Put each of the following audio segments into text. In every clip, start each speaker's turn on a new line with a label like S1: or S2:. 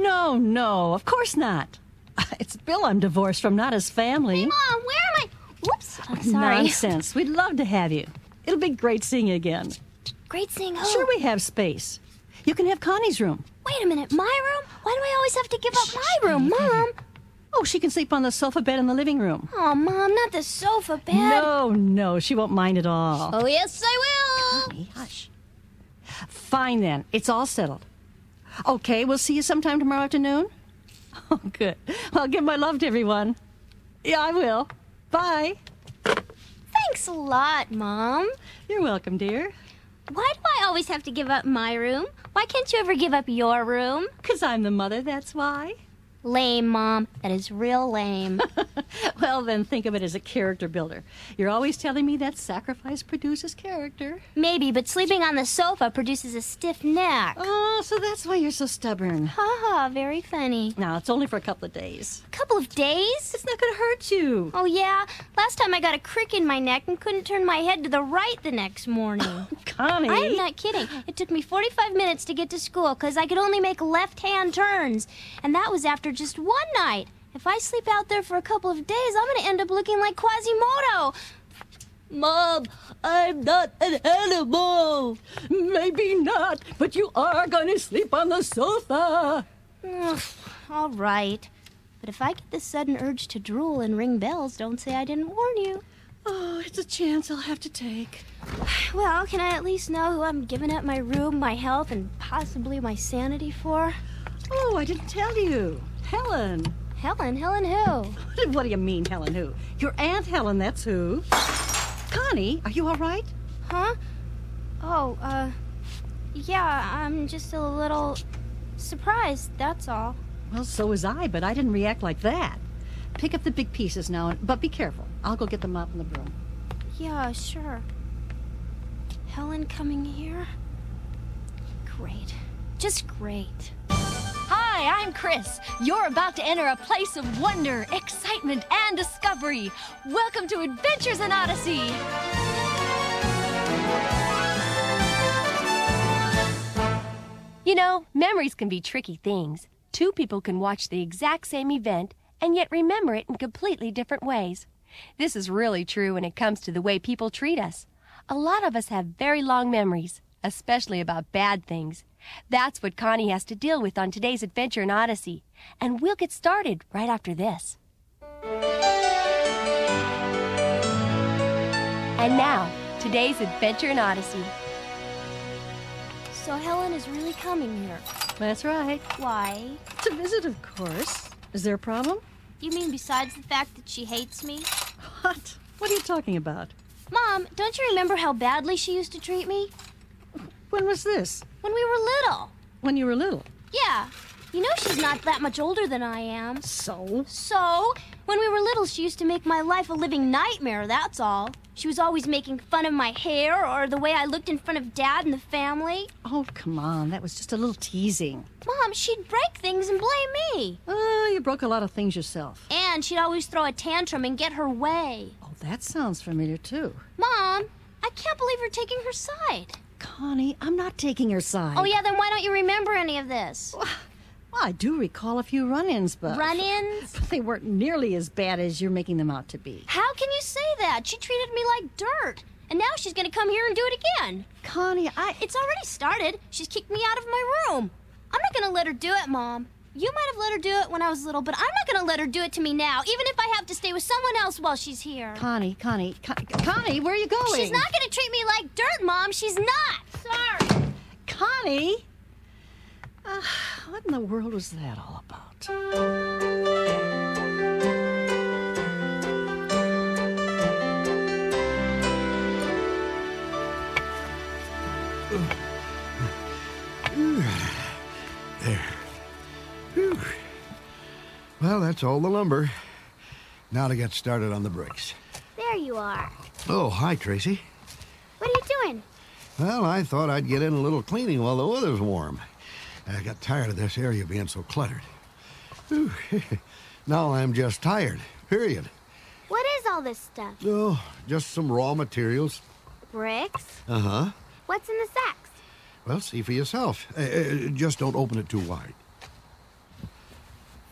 S1: No, of course not. It's Bill I'm divorced from, not his family.
S2: Hey, Mom, where am I? Whoops, I'm sorry.
S1: Nonsense. We'd love to have you. It'll be great seeing you again.
S2: Great seeing who?
S1: Sure we have space. You can have Connie's room.
S2: Wait a minute, my room? Why do I always have to give up my room, Mom?
S1: Oh, she can sleep on the sofa bed in the living room.
S2: Oh, Mom, not the sofa bed.
S1: No, she won't mind at all.
S2: Oh, yes, I will.
S1: Connie, hush. Fine then. It's all settled. Okay, we'll see you sometime tomorrow afternoon. Oh, good. Well, give my love to everyone. Yeah, I will. Bye.
S2: Thanks a lot, Mom.
S1: You're welcome, dear.
S2: Why do I always have to give up my room? Why can't you ever give up your room?
S1: 'Cause I'm the mother, that's why.
S2: Lame, Mom. That is real lame.
S1: Well, then think of it as a character builder. You're always telling me that sacrifice produces character.
S2: Maybe, but sleeping on the sofa produces a stiff neck.
S1: Oh, so that's why you're so stubborn.
S2: Ha, very funny.
S1: Now, it's only for a couple of days.
S2: A couple of days?
S1: It's not going to hurt you.
S2: Oh, yeah? Last time I got a crick in my neck and couldn't turn my head to the right the next morning.
S1: Connie.
S2: I am not kidding. It took me 45 minutes to get to school because I could only make left-hand turns. And that was after just one night. If I sleep out there for a couple of days, I'm going to end up looking like Quasimodo. Mom, I'm not an animal.
S1: Maybe not, but you are going to sleep on the sofa.
S2: All right. But if I get this sudden urge to drool and ring bells, don't say I didn't warn you.
S1: Oh, it's a chance I'll have to take.
S2: Well, can I at least know who I'm giving up my room, my health, and possibly my sanity for?
S1: Oh, I didn't tell you. Helen.
S2: Helen? Helen who?
S1: What do you mean, Helen who? Your Aunt Helen, that's who. Connie, are you all right?
S2: Huh? Oh, yeah, I'm just a little surprised, that's all.
S1: Well, so was I, but I didn't react like that. Pick up the big pieces now, but be careful. I'll go get the mop and the broom.
S2: Yeah, sure. Helen coming here? Great. Just great.
S3: Hi, I'm Chris. You're about to enter a place of wonder, excitement, and discovery. Welcome to Adventures in Odyssey. You know, memories can be tricky things. Two people can watch the exact same event and yet remember it in completely different ways. This is really true when it comes to the way people treat us. A lot of us have very long memories, especially about bad things. That's what Connie has to deal with on today's Adventure in Odyssey, and we'll get started right after this. And now, today's Adventure in Odyssey.
S2: So Helen is really coming here.
S1: That's right.
S2: Why?
S1: To visit, of course. Is there a problem?
S2: You mean besides the fact that she hates me?
S1: What? What are you talking about?
S2: Mom, don't you remember how badly she used to treat me?
S1: When was this?
S2: When we were little.
S1: When you were little.
S2: Yeah. You know she's not that much older than I am.
S1: So?
S2: So, when we were little, she used to make my life a living nightmare, that's all. She was always making fun of my hair or the way I looked in front of Dad and the family.
S1: Oh, come on. That was just a little teasing.
S2: Mom, she'd break things and blame me.
S1: Oh, you broke a lot of things yourself.
S2: And she'd always throw a tantrum and get her way.
S1: Oh, that sounds familiar, too.
S2: Mom, I can't believe you're taking her side.
S1: Connie, I'm not taking her side.
S2: Oh, yeah, then why don't you remember any of this?
S1: Well, I do recall a few run-ins, but...
S2: Run-ins?
S1: But they weren't nearly as bad as you're making them out to be.
S2: How can you say that? She treated me like dirt. And now she's going to come here and do it again.
S1: Connie,
S2: It's already started. She's kicked me out of my room. I'm not going to let her do it, Mom. You might have let her do it when I was little, but I'm not going to let her do it to me now, even if I have to stay with someone else while she's here.
S1: Connie, where are you going?
S2: She's not going to treat me like dirt, Mom. She's not. Sorry.
S1: Connie? What in the world was that all about?
S4: There. Whew. Well, that's all the lumber. Now to get started on the bricks.
S2: There you are.
S4: Oh, hi, Tracy.
S2: What are you doing?
S4: Well, I thought I'd get in a little cleaning while the weather's warm. I got tired of this area being so cluttered. Whew. Now I'm just tired, period.
S2: What is all this stuff?
S4: Oh, just some raw materials.
S2: Bricks?
S4: Uh-huh.
S2: What's in the sacks?
S4: Well, see for yourself. Just don't open it too wide.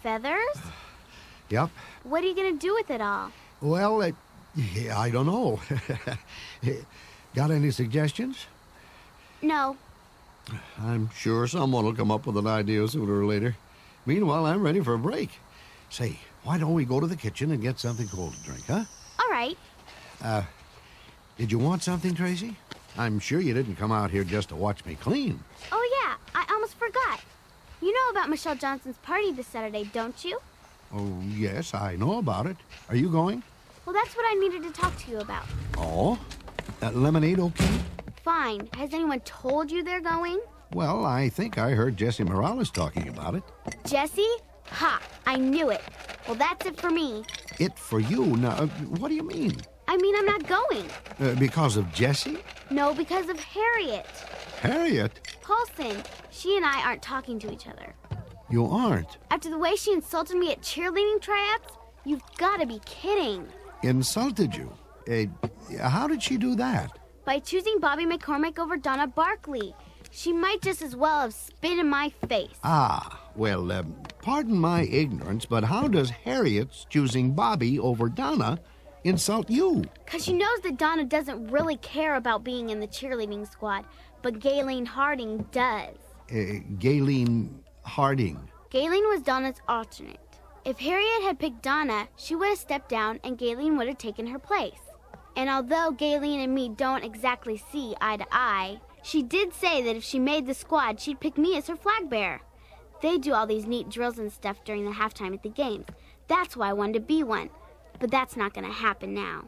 S2: Feathers?
S4: Yep.
S2: What are you going to do with it all?
S4: Well, yeah, I don't know. Got any suggestions?
S2: No.
S4: I'm sure someone will come up with an idea sooner or later. Meanwhile, I'm ready for a break. Say, why don't we go to the kitchen and get something cold to drink, huh?
S2: All right.
S4: Did you want something, Tracy? I'm sure you didn't come out here just to watch me clean.
S2: Oh, yeah. I almost forgot. You know about Michelle Johnson's party this Saturday, don't you?
S4: Oh, yes, I know about it. Are you going?
S2: Well, that's what I needed to talk to you about.
S4: Oh? Lemonade okay?
S2: Fine. Has anyone told you they're going?
S4: Well, I think I heard Jesse Morales talking about it.
S2: Jesse? Ha! I knew it. Well, that's it for me.
S4: It for you? Now, what do you mean?
S2: I mean, I'm not going.
S4: Because of Jesse?
S2: No, because of Harriet.
S4: Harriet?
S2: Paulson. She and I aren't talking to each other.
S4: You aren't?
S2: After the way she insulted me at cheerleading tryouts, you've got to be kidding.
S4: Insulted you? How did she do that?
S2: By choosing Bobby McCormick over Donna Barkley. She might just as well have spit in my face.
S4: Ah, well, pardon my ignorance, but how does Harriet's choosing Bobby over Donna insult you?
S2: 'Cause she knows that Donna doesn't really care about being in the cheerleading squad, but Gayleen Harding does.
S4: Gayleen Harding.
S2: Gayleen was Donna's alternate. If Harriet had picked Donna, she would have stepped down and Gayleen would have taken her place. And although Gayleen and me don't exactly see eye to eye, she did say that if she made the squad, she'd pick me as her flag bearer. They do all these neat drills and stuff during the halftime at the games. That's why I wanted to be one. But that's not going to happen now.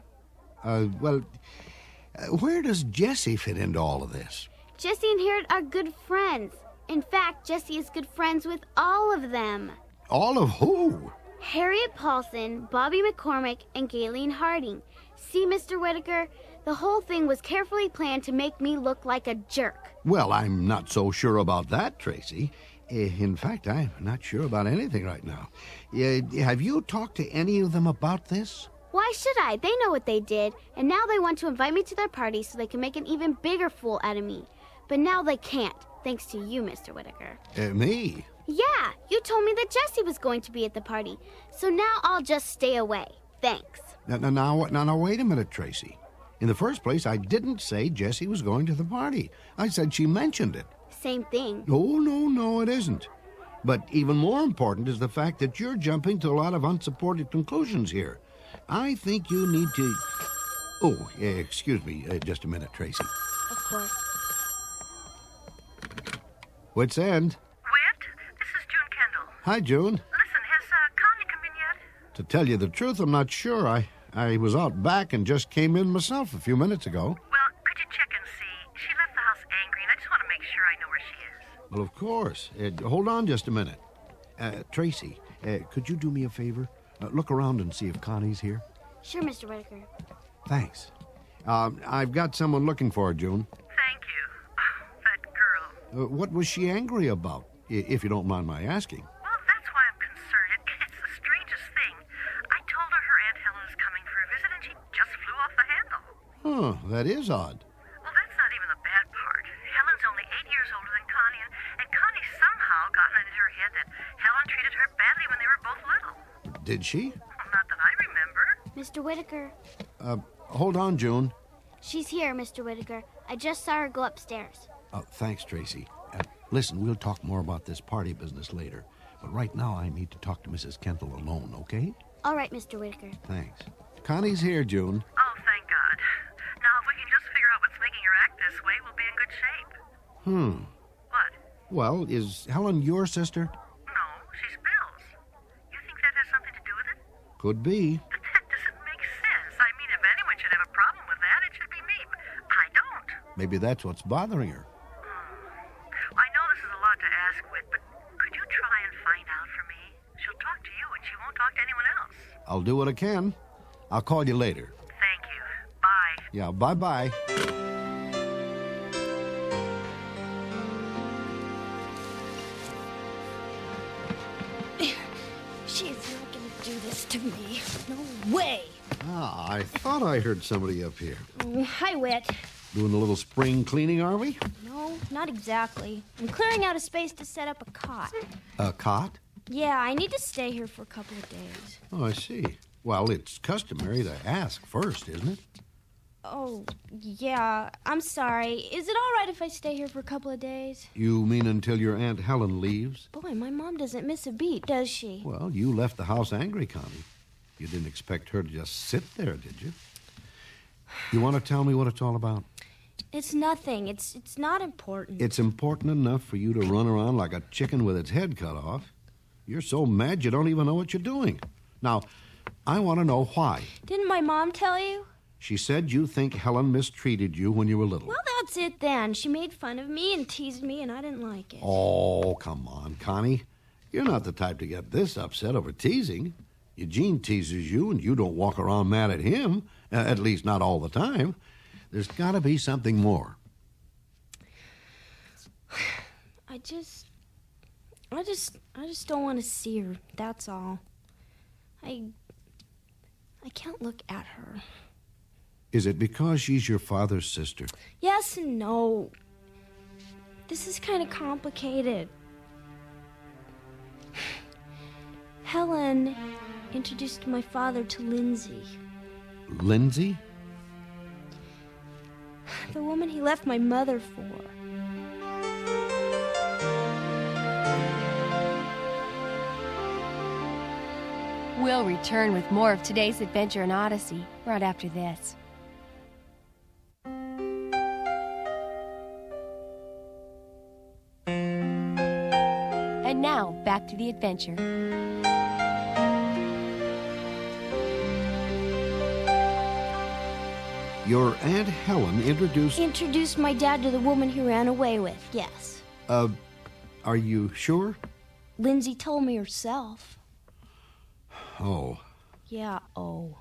S4: Where does Jesse fit into all of this?
S2: Jesse and Harriet are good friends. In fact, Jesse is good friends with all of them.
S4: All of who?
S2: Harriet Paulson, Bobby McCormick, and Gayleen Harding. See, Mr. Whitaker, the whole thing was carefully planned to make me look like a jerk.
S4: Well, I'm not so sure about that, Tracy. In fact, I'm not sure about anything right now. Have you talked to any of them about this?
S2: Why should I? They know what they did, and now they want to invite me to their party so they can make an even bigger fool out of me. But now they can't, thanks to you, Mr. Whitaker.
S4: Me?
S2: Yeah, you told me that Jesse was going to be at the party, so now I'll just stay away. Thanks.
S4: Now, wait a minute, Tracy. In the first place, I didn't say Jessie was going to the party. I said she mentioned it.
S2: Same thing.
S4: Oh, no, it isn't. But even more important is the fact that you're jumping to a lot of unsupported conclusions here. I think you need to... Oh, excuse me, just a minute, Tracy.
S2: Of course.
S4: What's End?
S5: Whit, this is June Kendall.
S4: Hi, June.
S5: Listen, has Connie come in yet?
S4: To tell you the truth, I'm not sure. I was out back and just came in myself a few minutes ago.
S5: Well, could you check and see? She left the house angry, and I just want to make sure I know where she is.
S4: Well, of course. Hold on just a minute. Tracy, could you do me a favor? Look around and see if Connie's here.
S2: Sure, Mr. Whitaker.
S4: Thanks. I've got someone looking for her, June.
S5: Thank you. Oh, that girl.
S4: What was she angry about, if you don't mind my asking?
S5: Well, that's why I'm concerned. It's the strangest thing. I told her Aunt Helen is coming for a visit, and she just flew off the handle.
S4: Huh, that is odd.
S5: Well, that's not even the bad part. Helen's only 8 years older than Connie, and Connie somehow gotten it in her head that Helen treated her badly when they were both little.
S4: Did she?
S5: Well, not that I remember.
S2: Mr. Whitaker.
S4: Hold on, June.
S2: She's here, Mr. Whitaker. I just saw her go upstairs.
S4: Thanks, Tracy. Listen, we'll talk more about this party business later. But right now, I need to talk to Mrs. Kendall alone, okay?
S2: All right, Mr. Whitaker.
S4: Thanks. Connie's here, June.
S5: Oh, thank God. Now, if we can just figure out what's making her act this way, we'll be in good shape. What?
S4: Well, is Helen your sister?
S5: No, she's Bill's. You think that has something to do with it?
S4: Could be.
S5: But that doesn't make sense. I mean, if anyone should have a problem with that, it should be me. But I don't.
S4: Maybe that's what's bothering her.
S5: I know this is a lot to ask, Whit, but could you try and find out for me? She'll talk to you, and she won't talk to anyone else.
S4: I'll do what I can. I'll call you later.
S5: Thank you. Bye.
S4: Yeah, bye-bye.
S1: She's not going to do this to me. No way.
S4: I thought I heard somebody up here.
S2: Hi, Whit.
S4: Doing a little spring cleaning, are we?
S2: No, not exactly. I'm clearing out a space to set up a cot.
S4: A cot?
S2: Yeah, I need to stay here for a couple of days.
S4: Oh, I see. Well, it's customary to ask first, isn't it?
S2: Oh, yeah, I'm sorry. Is it all right if I stay here for a couple of days?
S4: You mean until your Aunt Helen leaves?
S2: Boy, my mom doesn't miss a beat, does she?
S4: Well, you left the house angry, Connie. You didn't expect her to just sit there, did you? You want to tell me what it's all about?
S2: It's nothing. It's not important.
S4: It's important enough for you to run around like a chicken with its head cut off. You're so mad you don't even know what you're doing. Now, I want to know why.
S2: Didn't my mom tell you?
S4: She said you think Helen mistreated you when you were little.
S2: Well, that's it then. She made fun of me and teased me, and I didn't like it.
S4: Oh, come on, Connie. You're not the type to get this upset over teasing. Eugene teases you, and you don't walk around mad at him, at least not all the time. There's got to be something more.
S2: I just don't want to see her. That's all. I can't look at her.
S4: Is it because she's your father's sister?
S2: Yes and no. This is kind of complicated. Helen introduced my father to Lindsay.
S4: Lindsay?
S2: The woman he left my mother for.
S3: We'll return with more of today's adventure in Odyssey right after this. And now, back to the adventure.
S4: Your Aunt Helen
S2: Introduced my dad to the woman he ran away with, yes.
S4: Are you sure?
S2: Lindsay told me herself.
S4: Oh.
S2: Yeah, oh.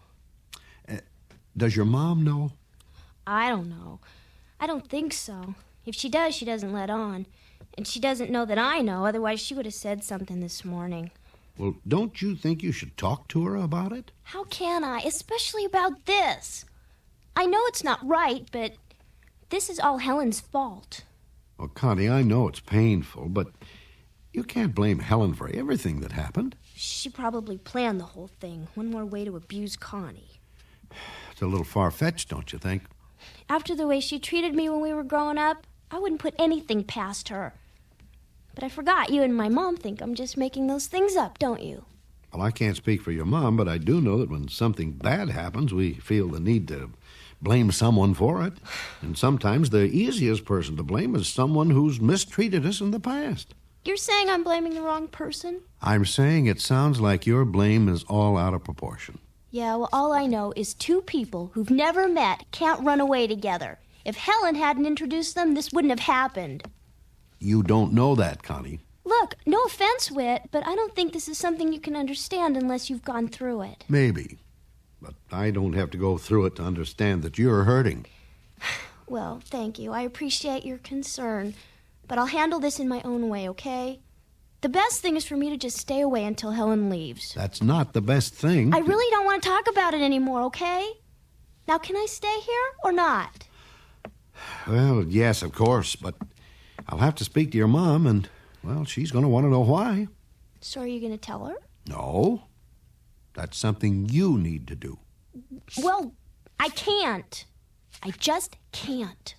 S4: Does your mom know?
S2: I don't know. I don't think so. If she does, she doesn't let on. And she doesn't know that I know, otherwise she would have said something this morning.
S4: Well, don't you think you should talk to her about it?
S2: How can I, especially about this? I know it's not right, but this is all Helen's fault.
S4: Well, Connie, I know it's painful, but you can't blame Helen for everything that happened.
S2: She probably planned the whole thing. One more way to abuse Connie.
S4: It's a little far-fetched, don't you think?
S2: After the way she treated me when we were growing up, I wouldn't put anything past her. But I forgot you and my mom think I'm just making those things up, don't you?
S4: Well, I can't speak for your mom, but I do know that when something bad happens, we feel the need to blame someone for it. And sometimes the easiest person to blame is someone who's mistreated us in the past.
S2: You're saying I'm blaming the wrong person?
S4: I'm saying it sounds like your blame is all out of proportion.
S2: Yeah, well, all I know is two people who've never met can't run away together. If Helen hadn't introduced them, this wouldn't have happened.
S4: You don't know that, Connie.
S2: Look, no offense, Whit, but I don't think this is something you can understand unless you've gone through it.
S4: Maybe. But I don't have to go through it to understand that you're hurting.
S2: Well, thank you. I appreciate your concern. But I'll handle this in my own way, okay? The best thing is for me to just stay away until Helen leaves.
S4: That's not the best thing.
S2: I really don't want to talk about it anymore, okay? Now, can I stay here or not?
S4: Well, yes, of course, but I'll have to speak to your mom, and, well, she's going to want to know why.
S2: So are you going to tell her?
S4: No. That's something you need to do.
S2: Well, I can't. I just can't.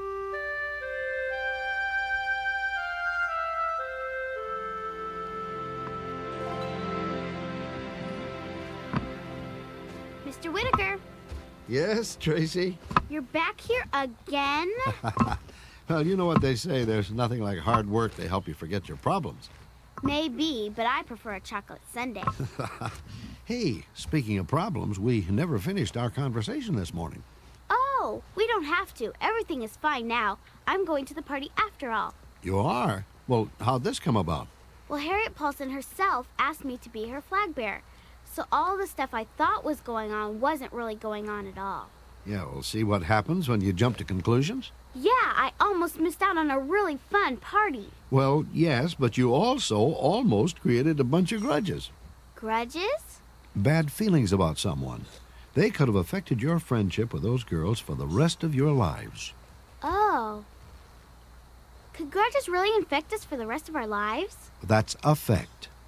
S6: Mr. Whitaker,
S4: Yes, Tracy?
S6: you're back here again?
S4: Well, you know what they say. There's nothing like hard work to help you forget your problems.
S6: Maybe, but I prefer a chocolate sundae.
S4: Hey, speaking of problems, we never finished our conversation this morning.
S6: Oh, we don't have to. Everything is fine now. I'm going to the party after all.
S4: You are? Well, how'd this come about?
S6: Well, Harriet Paulson herself asked me to be her flag bearer. So all the stuff I thought was going on wasn't really going on at all.
S4: Yeah, we'll see what happens when you jump to conclusions.
S6: Yeah, I almost missed out on a really fun party.
S4: Well, yes, but you also almost created a bunch of grudges.
S6: Grudges?
S4: Bad feelings about someone. They could have affected your friendship with those girls for the rest of your lives.
S6: Oh. Could grudges really infect us for the rest of our lives?
S4: That's affect.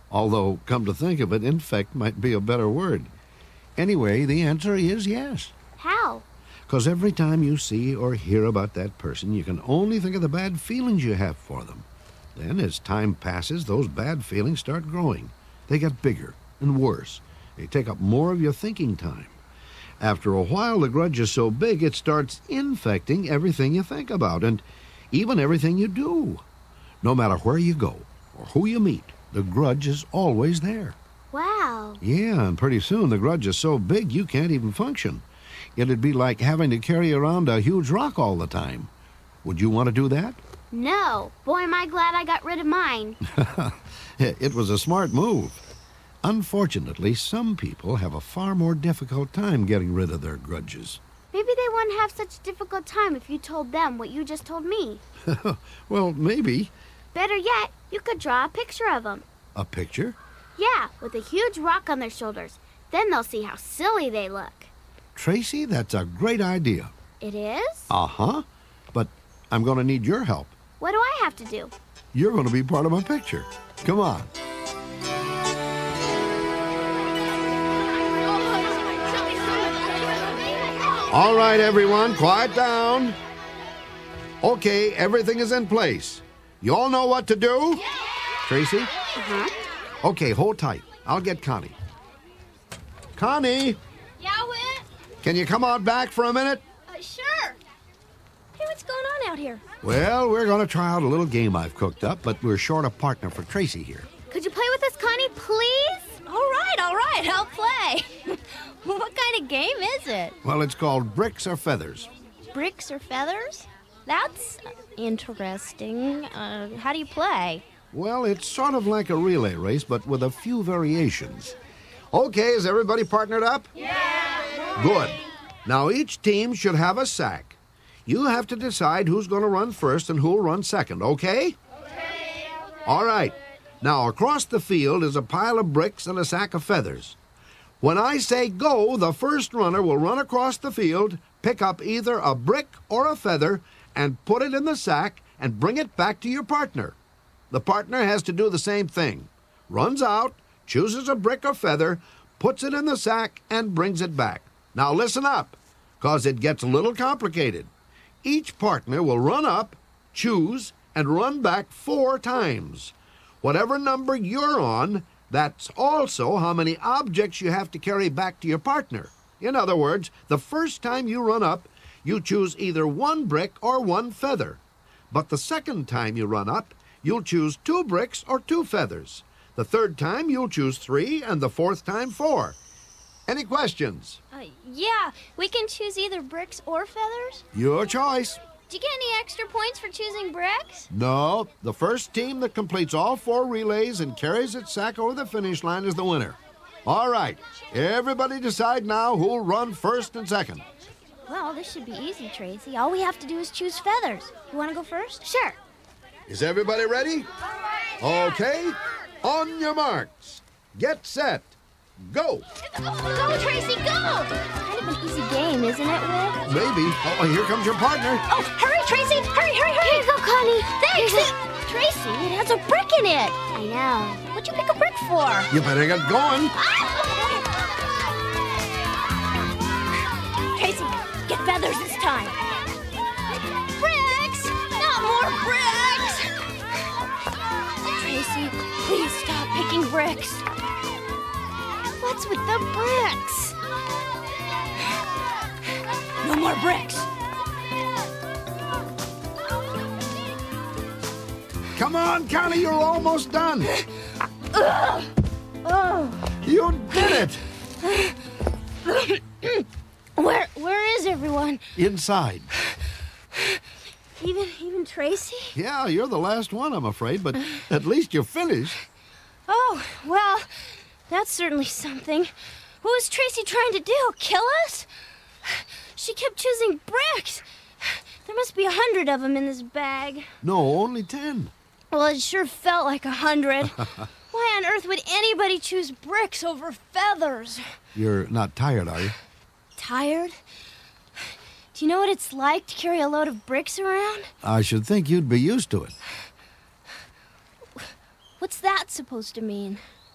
S4: Although, come to think of it, infect might be a better word. Anyway, the answer is yes.
S6: How?
S4: Because every time you see or hear about that person, you can only think of the bad feelings you have for them. Then, as time passes, those bad feelings start growing. They get bigger and worse. They take up more of your thinking time. After a while, the grudge is so big it starts infecting everything you think about and even everything you do. No matter where you go or who you meet, the grudge is always there.
S6: Wow.
S4: Yeah, and pretty soon the grudge is so big you can't even function. It'd be like having to carry around a huge rock all the time. Would you want to do that?
S6: No. Boy, am I glad I got rid of mine.
S4: It was a smart move. Unfortunately, some people have a far more difficult time getting rid of their grudges.
S6: Maybe they wouldn't have such a difficult time if you told them what you just told me.
S4: Well, maybe.
S6: Better yet, you could draw a picture of them.
S4: A picture?
S6: Yeah, with a huge rock on their shoulders. Then they'll see how silly they look.
S4: Tracy, that's a great idea.
S6: It is?
S4: Uh-huh. But I'm going to need your help.
S6: What do I have to do?
S4: You're going to be part of my picture. Come on. All right, everyone, quiet down. Okay, everything is in place. You all know what to do? Yeah. Tracy?
S6: Uh-huh.
S4: Okay, hold tight. I'll get Connie. Connie,
S2: Yeah, Whit?
S4: can you come out back for a minute?
S2: Sure. Hey, what's going on out here?
S4: Well, we're going to try out a little game I've cooked up, but we're short a partner for Tracy here.
S6: Could you play with us, Connie, please?
S2: All right, I'll play. What kind of game is it?
S4: Well, it's called Bricks or Feathers.
S2: Bricks or feathers? That's interesting. How do you play?
S4: Well, it's sort of like a relay race, but with a few variations. Okay, is everybody partnered up? Yeah! Good. Now, each team should have a sack. You have to decide who's going to run first and who'll run second, okay? Okay. All right. Now, across the field is a pile of bricks and a sack of feathers. When I say go, the first runner will run across the field, pick up either a brick or a feather, and put it in the sack and bring it back to your partner. The partner has to do the same thing. Runs out, chooses a brick or feather, puts it in the sack, and brings it back. Now listen up, 'cause it gets a little complicated. Each partner will run up, choose, and run back 4 times. Whatever number you're on, that's also how many objects you have to carry back to your partner. In other words, the first time you run up, you choose either 1 brick or 1 feather. But the second time you run up, you'll choose 2 bricks or 2 feathers. The third time, you'll choose 3, and the fourth time, 4. Any questions?
S2: Yeah, we can choose either bricks or feathers.
S4: Your choice.
S2: Do you get any extra points for choosing bricks?
S4: No, the first team that completes all 4 relays and carries its sack over the finish line is the winner. All right, everybody decide now who'll run first and second.
S2: Well, this should be easy, Tracy. All we have to do is choose feathers. You want to go first?
S6: Sure.
S4: Is everybody ready? Okay, on your marks. Get set. Go.
S2: Go, Tracy, go! Kind of an easy game, isn't it, Will?
S4: Maybe. Oh, here comes your partner.
S2: Oh, hurry, Tracy! Hurry!
S6: Here you go, Connie.
S2: Thanks! Tracy, it has a brick in it.
S6: I know.
S2: What'd you pick a brick for?
S4: You better get going.
S2: Tracy, get feathers this time. Bricks! Not more bricks! Tracy, please stop picking bricks. What's with the bricks? No more bricks.
S4: Come on, Connie, you're almost done. You did it.
S2: Where is everyone?
S4: Inside.
S2: Even Tracy?
S4: Yeah, you're the last one, I'm afraid, but at least you finished.
S2: Oh, well, that's certainly something. What was Tracy trying to do? Kill us? She kept choosing bricks. There must be 100 of them in this bag.
S4: No, only 10.
S2: Well, it sure felt like 100. Why on earth would anybody choose bricks over feathers?
S4: You're not tired, are you?
S2: Tired? Do you know what it's like to carry a load of bricks around?
S4: I should think you'd be used to it.
S2: What's that supposed to mean?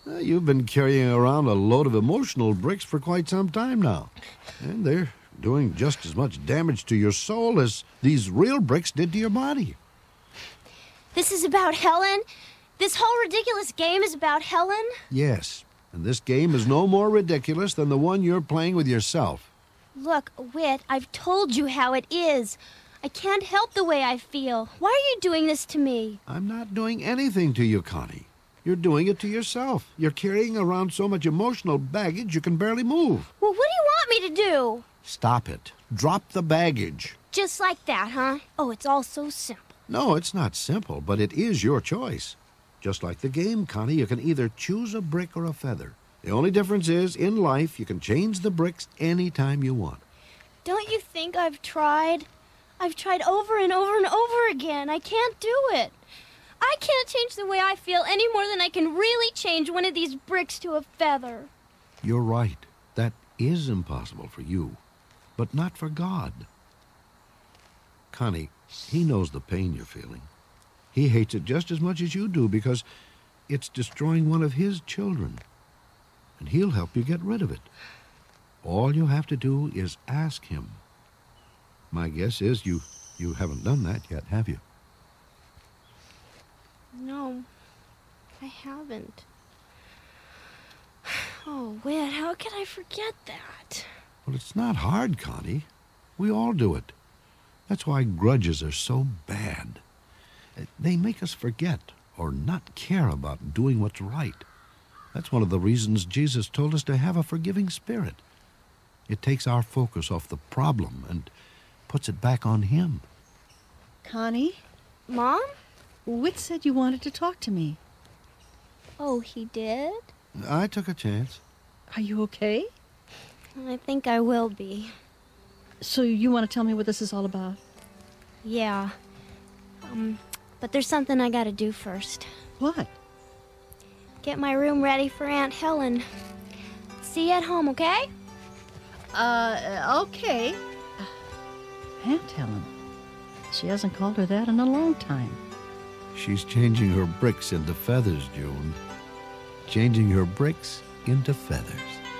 S4: You've been carrying around a load of emotional bricks for quite some time now. And they're doing just as much damage to your soul as these real bricks did to your body.
S2: This is about Helen? This whole ridiculous game is about Helen?
S4: Yes, and this game is no more ridiculous than the one you're playing with yourself.
S2: Look, Whit, I've told you how it is. I can't help the way I feel. Why are you doing this to me?
S4: I'm not doing anything to you, Connie. You're doing it to yourself. You're carrying around so much emotional baggage you can barely move.
S2: Well, what do you want me to do?
S4: Stop it. Drop the baggage.
S2: Just like that, huh? Oh, it's all so simple.
S4: No, it's not simple, but it is your choice. Just like the game, Connie, you can either choose a brick or a feather. The only difference is, in life, you can change the bricks any time you want.
S2: Don't you think I've tried? I've tried over and over and over again. I can't do it. I can't change the way I feel any more than I can really change one of these bricks to a feather.
S4: You're right. That is impossible for you, but not for God. Connie, He knows the pain you're feeling. He hates it just as much as you do because it's destroying one of His children. And He'll help you get rid of it. All you have to do is ask Him. My guess is you haven't done that yet, have you?
S2: No, I haven't. Oh, Whit, how could I forget that?
S4: Well, it's not hard, Connie. We all do it. That's why grudges are so bad. They make us forget or not care about doing what's right. That's one of the reasons Jesus told us to have a forgiving spirit. It takes our focus off the problem and puts it back on Him.
S1: Connie,
S2: Mom?
S1: Whit said you wanted to talk to me.
S2: Oh, he did?
S4: I took a chance.
S1: Are you okay?
S2: I think I will be.
S1: So you want to tell me what this is all about?
S2: Yeah. But there's something I gotta do first.
S1: What?
S2: Get my room ready for Aunt Helen. See you at home, okay?
S1: Okay. Aunt Helen. She hasn't called her that in a long time.
S4: She's changing her bricks into feathers, June. Changing her bricks into feathers.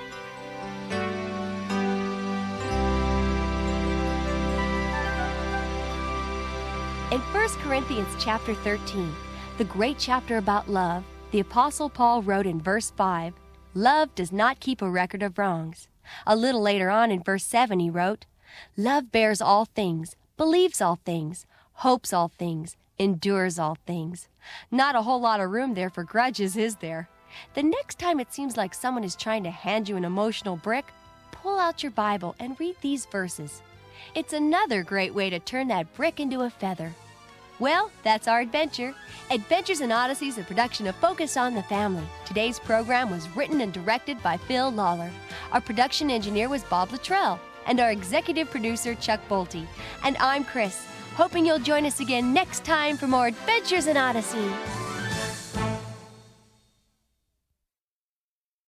S3: In 1 Corinthians chapter 13, the great chapter about love, the Apostle Paul wrote in verse 5, "Love does not keep a record of wrongs." A little later on in verse 7 he wrote, "Love bears all things, believes all things, hopes all things, endures all things." Not a whole lot of room there for grudges, is there? The next time it seems like someone is trying to hand you an emotional brick, pull out your Bible and read these verses. It's another great way to turn that brick into a feather. Well, that's our adventure. Adventures in Odyssey is a production of Focus on the Family. Today's program was written and directed by Phil Lawler. Our production engineer was Bob Luttrell, and our executive producer, Chuck Bolte. And I'm Chris, hoping you'll join us again next time for more Adventures in Odyssey.